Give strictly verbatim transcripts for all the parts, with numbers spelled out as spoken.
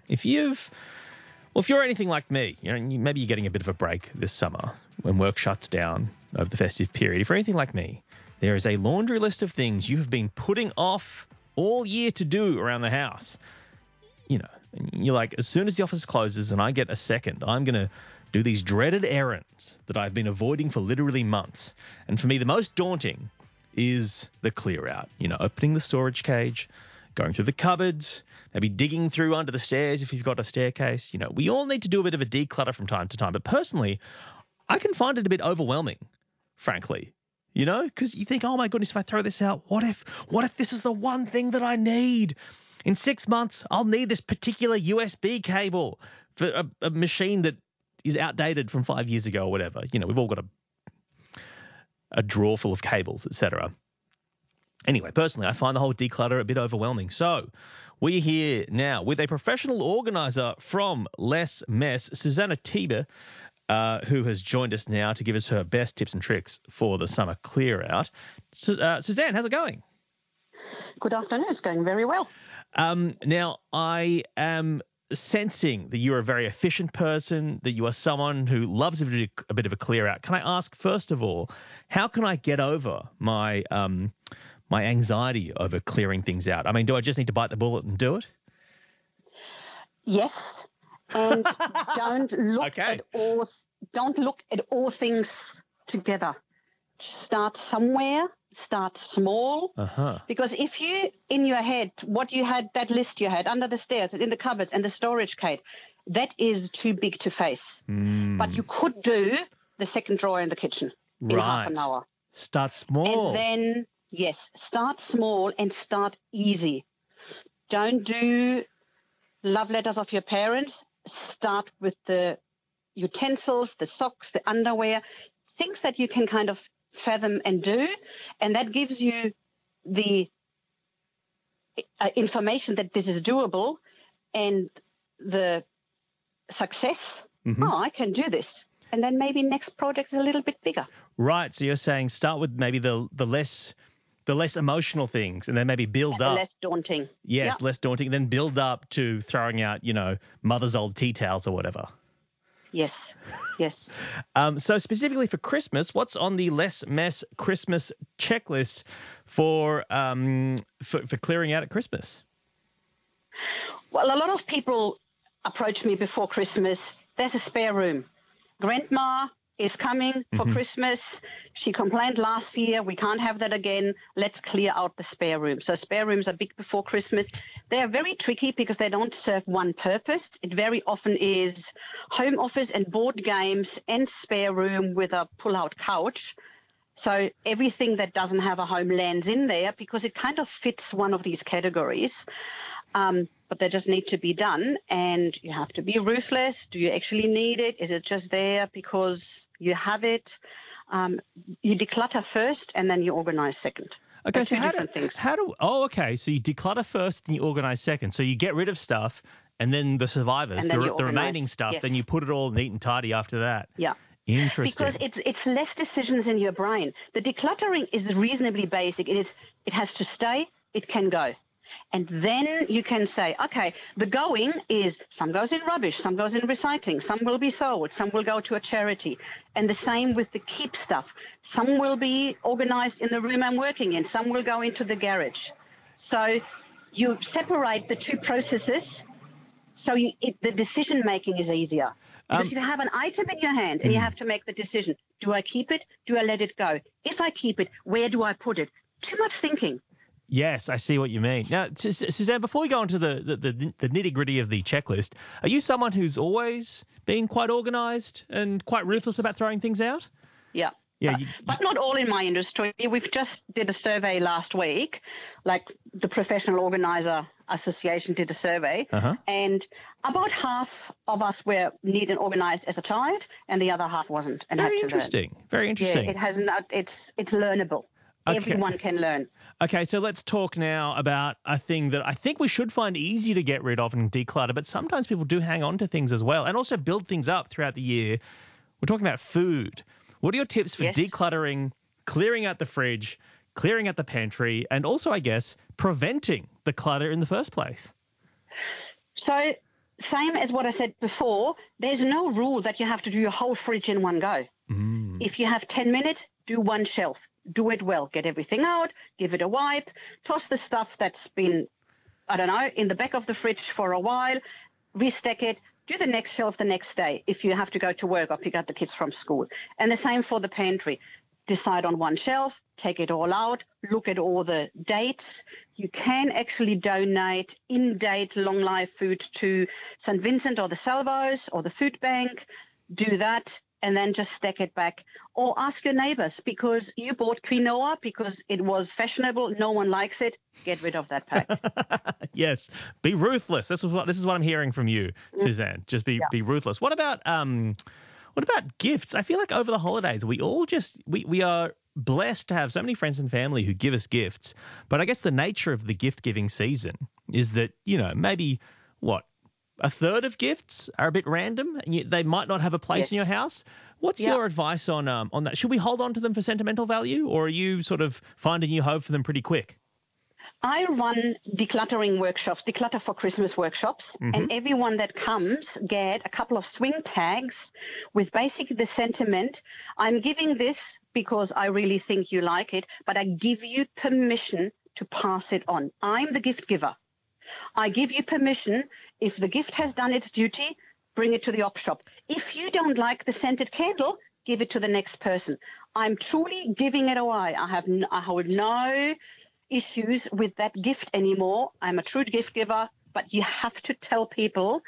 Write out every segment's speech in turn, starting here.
if you've, well, if you're anything like me, you know, maybe you're getting a bit of a break this summer when work shuts down over the festive period. If you're anything like me, there is a laundry list of things you have been putting off all year to do around the house. You know, and you're like, as soon as the office closes and I get a second, I'm going to do these dreaded errands that I've been avoiding for literally months. And for me, the most daunting is the clear out. You know, opening the storage cage, going through the cupboards, maybe digging through under the stairs if you've got a staircase. You know, we all need to do a bit of a declutter from time to time. But personally, I can find it a bit overwhelming, frankly. You know, because you think, oh, my goodness, if I throw this out, what if what if this is the one thing that I need? In six months, I'll need this particular U S B cable for a, a machine that is outdated from five years ago or whatever. You know, we've all got a, a drawer full of cables, et cetera. Anyway, personally, I find the whole declutter a bit overwhelming. So we're here now with a professional organizer from Less Mess, Susanna Tiber, Uh, who has joined us now to give us her best tips and tricks for the summer clear out. Su- uh, Suzanne, how's it going? Good afternoon. It's going very well. Um, now, I am sensing that you're a very efficient person, that you are someone who loves a bit, of, a bit of a clear out. Can I ask, first of all, how can I get over my um, my anxiety over clearing things out? I mean, do I just need to bite the bullet and do it? Yes. And don't look okay. at all don't look at all things together. Start somewhere, start small. Uh-huh. Because if you, in your head, what you had, that list you had under the stairs and in the cupboards and the storage cage, that is too big to face. Mm. But you could do the second drawer in the kitchen in right. half an hour. Start small. And then, yes, start small and start easy. Don't do love letters of your parents. Start with the utensils, the socks, the underwear, things that you can kind of fathom and do. And that gives you the uh, information that this is doable and the success. Mm-hmm. Oh, I can do this. And then maybe next project is a little bit bigger. Right. So you're saying start with maybe the the less the less emotional things and then maybe build and up. Less daunting. Yes, yeah. less daunting. Then build up to throwing out, you know, mother's old tea towels or whatever. Yes, yes. um, so specifically for Christmas, what's on the Less Mess Christmas checklist for, um, for for clearing out at Christmas? Well, a lot of people approach me before Christmas. There's a spare room. Grandma is coming for mm-hmm. Christmas. She complained last year. We can't have that again. Let's clear out the spare room. So spare rooms are big before Christmas. They are very tricky because they don't serve one purpose. It very often is home office and board games and spare room with a pull-out couch. So everything that doesn't have a home lands in there because it kind of fits one of these categories. Um, but they just need to be done, and you have to be ruthless. Do you actually need it? Is it just there because you have it? Um, you declutter first, and then you organize second. Okay, They're so two how different do, things. How do? Oh, okay. So you declutter first, then you organize second. So you get rid of stuff, and then the survivors, And then the, you the remaining organize. stuff, Yes. then you put it all neat and tidy after that. Yeah. Interesting. Because it's it's less decisions in your brain. The decluttering is reasonably basic. It is it has to stay. It can go. And then you can say, okay, the going is some goes in rubbish, some goes in recycling, some will be sold, some will go to a charity. And the same with the keep stuff. Some will be organized in the room I'm working in, some will go into the garage. So you separate the two processes so you, it, the decision making is easier. Because Um, you have an item in your hand and hmm. you have to make the decision. Do I keep it? Do I let it go? If I keep it, where do I put it? Too much thinking. Yes, I see what you mean. Now, Suzanne, before we go into the, the, the, the nitty-gritty of the checklist, are you someone who's always been quite organized and quite ruthless Yes. about throwing things out? Yeah. Yeah, Uh, you, but not all in my industry. We've just did a survey last week, like the Professional Organizer Association did a survey, uh-huh. and about half of us were neat and organized as a child, and the other half wasn't and Very had to interesting. learn. Very interesting. Yeah, it has not. It's it's learnable. Okay. Everyone can learn. Okay, so let's talk now about a thing that I think we should find easy to get rid of and declutter, but sometimes people do hang on to things as well and also build things up throughout the year. We're talking about food. What are your tips for Yes. decluttering, clearing out the fridge, clearing out the pantry, and also, I guess, preventing the clutter in the first place? So same as what I said before, there's no rule that you have to do your whole fridge in one go. Mm. If you have ten minutes, do one shelf. Do it well. Get everything out, give it a wipe, toss the stuff that's been, I don't know, in the back of the fridge for a while, restack it, do the next shelf the next day if you have to go to work or pick up the kids from school. And the same for the pantry. Decide on one shelf, take it all out, look at all the dates. You can actually donate in-date long-life food to Saint Vincent or the Salvos or the food bank. Do that and then just stack it back. Or ask your neighbors, because you bought quinoa because it was fashionable, no one likes it, get rid of that pack. Yes, be ruthless. This is what this is what I'm hearing from you, Suzanne. Just be Yeah. be ruthless. What about um what about gifts? I feel like over the holidays we all just we we are blessed to have so many friends and family who give us gifts. But I guess the nature of the gift giving season is that, you know, maybe what a third of gifts are a bit random and you, they might not have a place in Yes. your house. What's Yeah. your advice on um, on that? Should we hold on to them for sentimental value, or are you sort of finding new hope for them pretty quick? I run decluttering workshops, declutter for Christmas workshops, and everyone that comes get a couple of swing tags with basically the sentiment, I'm giving this because I really think you like it, but I give you permission to pass it on. I'm the gift giver. I give you permission. If the gift has done its duty, bring it to the op shop. If you don't like the scented candle, give it to the next person. I'm truly giving it away. I have n- I hold no issues with that gift anymore. I'm a true gift giver, but you have to tell people,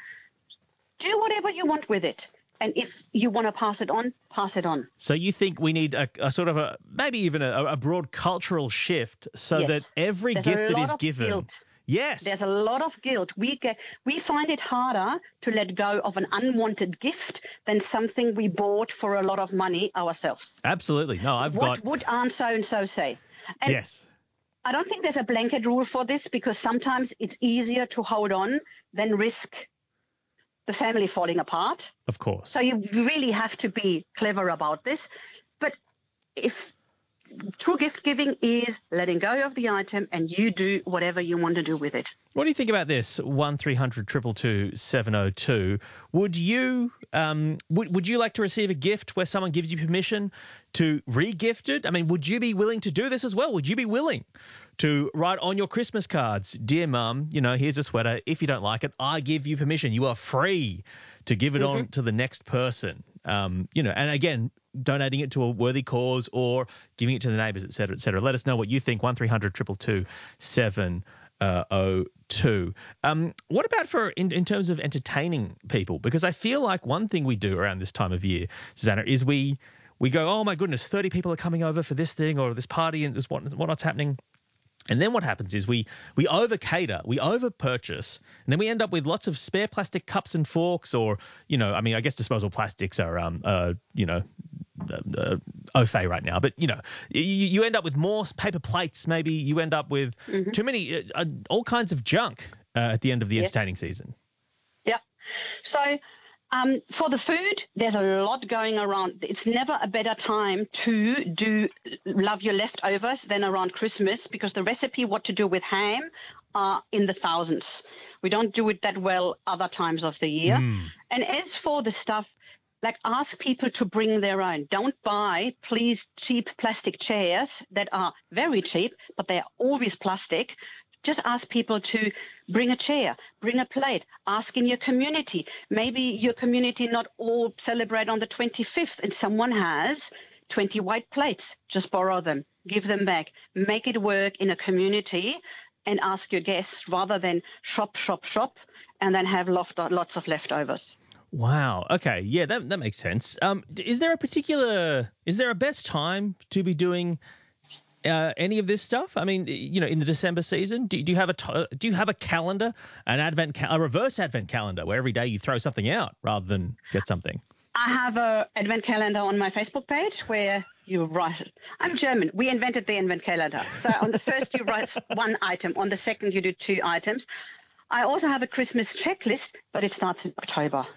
do whatever you want with it. And if you want to pass it on, pass it on. So you think we need a, a sort of a maybe even a, a broad cultural shift so Yes. that every There's gift a that lot is of given. guilt. Yes. There's a lot of guilt. We get, we find it harder to let go of an unwanted gift than something we bought for a lot of money ourselves. Absolutely. No, I've What got would Aunt so-and-so say? And yes. I don't think there's a blanket rule for this, because sometimes it's easier to hold on than risk the family falling apart. Of course. So you really have to be clever about this. But if true gift giving is letting go of the item and you do whatever you want to do with it. What do you think about this? One three hundred two two two seven oh two. Would you um would would you like to receive a gift where someone gives you permission to re-gift it? I mean, would you be willing to do this as well? Would you be willing to write on your Christmas cards, "Dear Mum, you know, here's a sweater. If you don't like it, I give you permission. You are free to give it Mm-hmm. on to the next person." Um, you know, and again, donating it to a worthy cause or giving it to the neighbours, et cetera, et cetera. Let us know what you think. One three hundred two two two seven oh two. Um, what about for in, in terms of entertaining people? Because I feel like one thing we do around this time of year, Susanna, is we we go, oh my goodness, thirty people are coming over for this thing or this party and this what what's happening. And then what happens is we we over cater, we over purchase, and then we end up with lots of spare plastic cups and forks, or you know, I mean, I guess disposable plastics are um uh you know uh, uh, au fait right now, but you know, you, you end up with more paper plates. Maybe you end up with Mm-hmm. too many, uh, uh, all kinds of junk uh, at the end of the Yes. entertaining season. Yeah. So um, for the food, there's a lot going around. It's never a better time to do love your leftovers than around Christmas, because the recipe what to do with ham are in the thousands. We don't do it that well other times of the year. Mm. And as for the stuff, like, ask people to bring their own. Don't buy, please, cheap plastic chairs that are very cheap, but they're always plastic. Just ask people to bring a chair, bring a plate, ask in your community. Maybe your community not all celebrate on the twenty-fifth and someone has twenty white plates. Just borrow them, give them back, make it work in a community, and ask your guests rather than shop, shop, shop, and then have loft, lots of leftovers. Wow. Okay. Yeah, that that makes sense. Um, d- is there a particular, is there a best time to be doing uh, any of this stuff? I mean, you know, in the December season, do, do you have a t- do you have a calendar, an advent, ca- a reverse advent calendar where every day you throw something out rather than get something? I have a advent calendar on my Facebook page where you write. I'm German. We invented the advent calendar. So on the first you write one item, on the second you do two items. I also have a Christmas checklist, but it starts in October.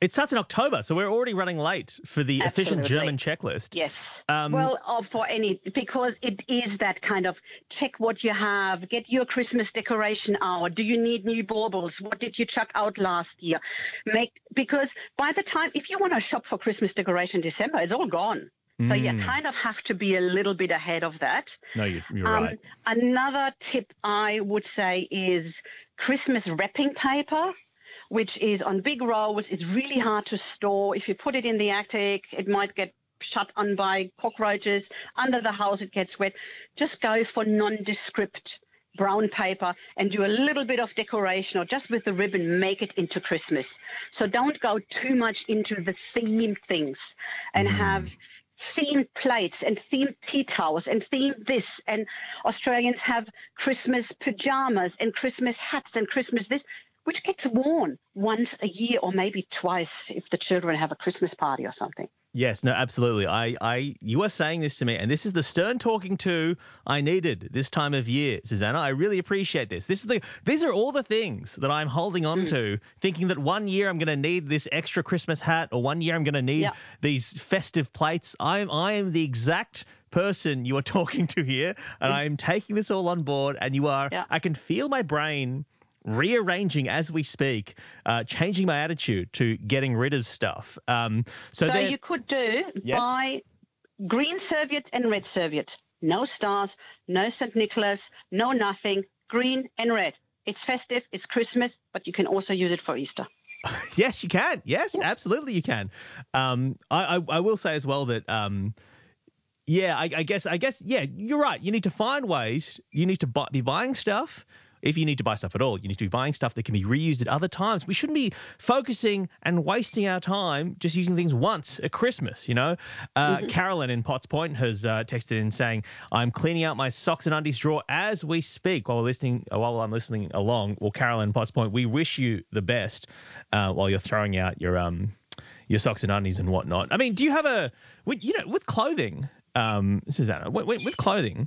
It starts in October, so we're already running late for the Absolutely. efficient German checklist. Yes. Um, well, uh, for any, because it is that kind of check what you have, get your Christmas decoration out. Do you need new baubles? What did you chuck out last year? Make because by the time, if you want to shop for Christmas decoration in December, it's all gone. So you kind of have to be a little bit ahead of that. No, you, you're um, right. Another tip I would say is Christmas wrapping paper, which is on big rolls. It's really hard to store. If you put it in the attic, it might get shut on by cockroaches. Under the house, it gets wet. Just go for nondescript brown paper and do a little bit of decoration, or just with the ribbon, make it into Christmas. So don't go too much into the themed things and mm. have themed plates and themed tea towels and themed this. And Australians have Christmas pajamas and Christmas hats and Christmas this, which gets worn once a year or maybe twice if the children have a Christmas party or something. Yes, no, absolutely. I, I, you are saying this to me, and this is the stern talking to I needed this time of year, Susanna. I really appreciate this. This is the, these are all the things that I'm holding on mm. to, thinking that one year I'm going to need this extra Christmas hat, or one year I'm going to need yep. these festive plates. I am, I am the exact person you are talking to here, and mm. I am taking this all on board. And you are, yep. I can feel my brain rearranging as we speak, uh, changing my attitude to getting rid of stuff. Um, so so you could do yes? buy green serviettes and red serviettes. No stars, no Saint Nicholas, no nothing. Green and red. It's festive, it's Christmas, but you can also use it for Easter. Yes, you can. Yes, yeah. Absolutely you can. Um, I, I, I will say as well that um, yeah, I, I guess I guess yeah, you're right. You need to find ways. You need to buy, be buying stuff. If you need to buy stuff at all, you need to be buying stuff that can be reused at other times. We shouldn't be focusing and wasting our time just using things once at Christmas, you know. Uh, mm-hmm. Carolyn in Potts Point has uh, texted in saying, I'm cleaning out my socks and undies drawer as we speak while we're listening, while I'm listening along. Well, Carolyn in Potts Point, we wish you the best uh, while you're throwing out your um your socks and undies and whatnot. I mean, do you have a, you know, with clothing, um, Susanna, with, with clothing,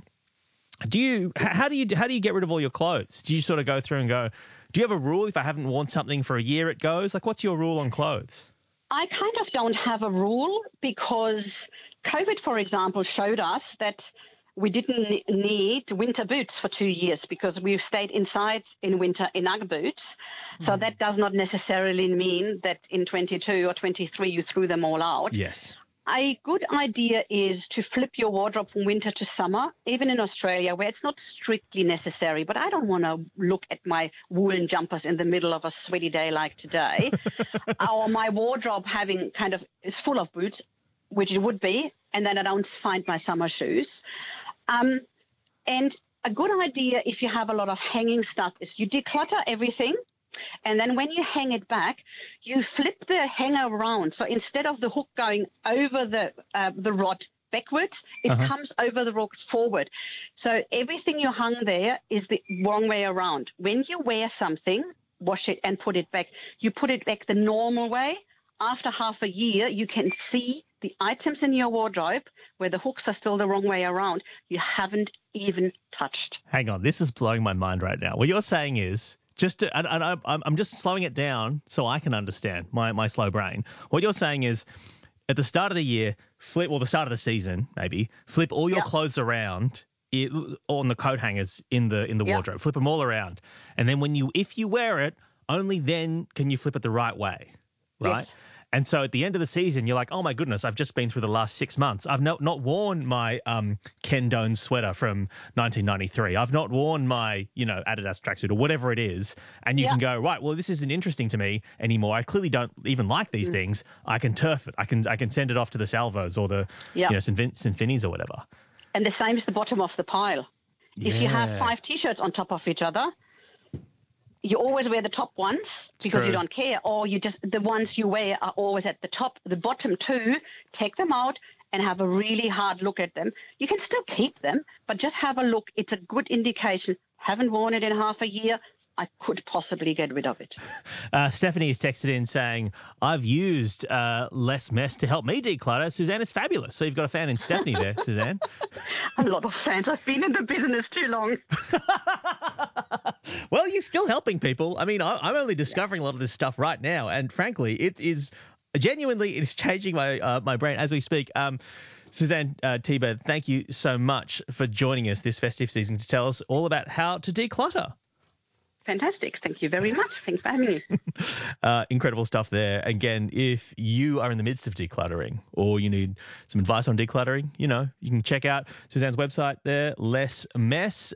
Do you how do you how do you get rid of all your clothes? Do you sort of go through and go, do you have a rule? If I haven't worn something for a year, it goes? Like, what's your rule on clothes? I kind of don't have a rule because COVID, for example, showed us that we didn't need winter boots for two years because we've stayed inside in winter in Ugg boots. So mm. that does not necessarily mean that in twenty-two or twenty-three you threw them all out. Yes. A good idea is to flip your wardrobe from winter to summer, even in Australia, where it's not strictly necessary. But I don't want to look at my woolen jumpers in the middle of a sweaty day like today, or my wardrobe having kind of is full of boots, which it would be, and then I don't find my summer shoes. Um, and a good idea if you have a lot of hanging stuff is you declutter everything. And then when you hang it back, you flip the hanger around. So instead of the hook going over the uh, the rod backwards, it uh-huh. comes over the rod forward. So everything you hung there is the wrong way around. When you wear something, wash it and put it back. You put it back the normal way. After half a year, you can see the items in your wardrobe where the hooks are still the wrong way around. You haven't even touched. Hang on. This is blowing my mind right now. What you're saying is, Just to, and, and I, I'm just slowing it down so I can understand my, my slow brain. What you're saying is at the start of the year, flip, or the start of the season, maybe, flip all your yep. clothes around it, on the coat hangers in the in the yep. wardrobe. Flip them all around. And then when you, if you wear it, only then can you flip it the right way, right? Yes. And so at the end of the season, you're like, oh, my goodness, I've just been through the last six months. I've not, not worn my um, Ken Doan sweater from nineteen ninety-three. I've not worn my, you know, Adidas tracksuit or whatever it is. And you yeah. can go, right, well, this isn't interesting to me anymore. I clearly don't even like these mm. things. I can turf it. I can I can send it off to the Salvos or the, yeah. you know, Saint Finney's or whatever. And the same is the bottom of the pile. Yeah. If you have five T-shirts on top of each other, you always wear the top ones because True. You don't care, or you just the ones you wear are always at the top. The bottom two, take them out and have a really hard look at them. You can still keep them, but just have a look. It's a good indication. Haven't worn it in half a year. I could possibly get rid of it. Uh, Stephanie has texted in saying, I've used uh, less mess to help me declutter. Suzanne, it's fabulous. So you've got a fan in Stephanie there, Suzanne. A lot of fans. I've been in the business too long. Well, you're still helping people. I mean, I, I'm only discovering a lot of this stuff right now, and frankly, it is genuinely it is changing my uh, my brain as we speak. Um, Suzanne uh, Tiebe, thank you so much for joining us this festive season to tell us all about how to declutter. Fantastic. Thank you very much. Thanks for having me. uh, incredible stuff there. Again, if you are in the midst of decluttering or you need some advice on decluttering, you know, you can check out Suzanne's website there, Less Mess.